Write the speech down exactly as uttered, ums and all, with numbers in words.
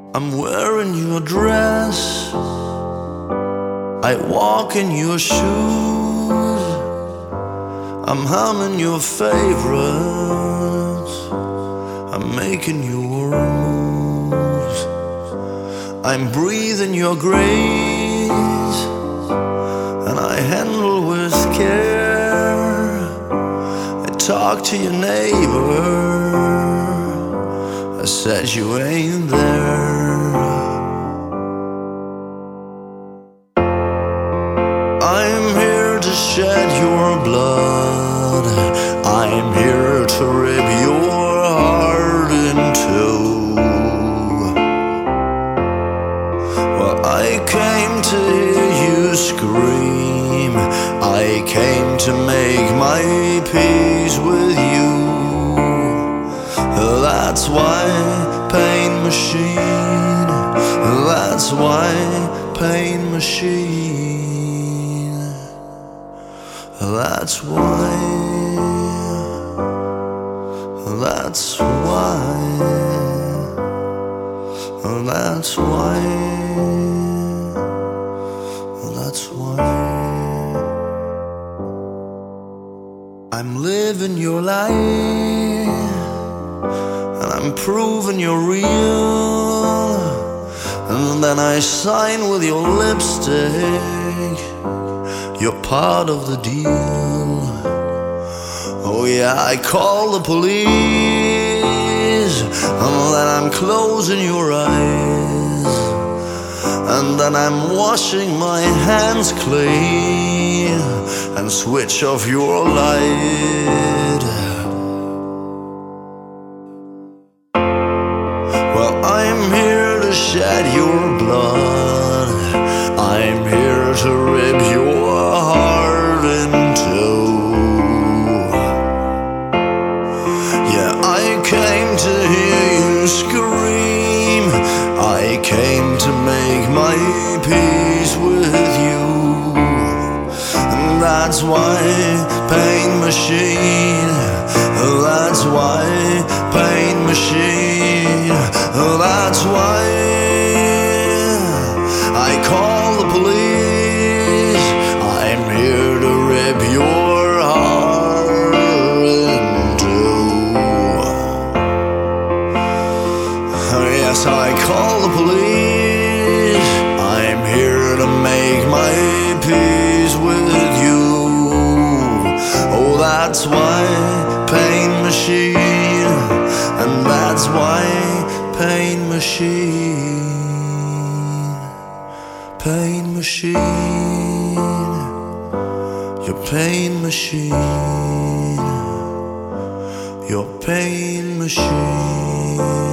I'm wearing your dress, I walk in your shoes, I'm humming your favorites, I'm making your moves, I'm breathing your grace, and I handle with care. I talk to your neighbor, I said you ain't there. I'm here to shed your blood, I'm here to rip your heart in two. Well, I came to hear you scream, I came to make my peace with you. That's why Pain Machine, that's why Pain Machine, that's why, that's why, that's why, that's why. I'm living your life, I'm proving you're real, and then I sign with your lipstick, you're part of the deal. Oh yeah, I call the police, and then I'm closing your eyes, and then I'm washing my hands clean, and switch off your light. I'm here to shed your blood, I'm here to rip your heart in two. Yeah, I came to hear you scream, I came to make my peace with you. And that's why Pain Machine, that's why Pain Machine, that's why I call the police. I'm here to rip your heart in two. Yes, I call the police. I'm here to make my peace with you. Oh, that's why Pain Machine, and that's why Pain Machine, Pain Machine, your Pain Machine, your Pain Machine.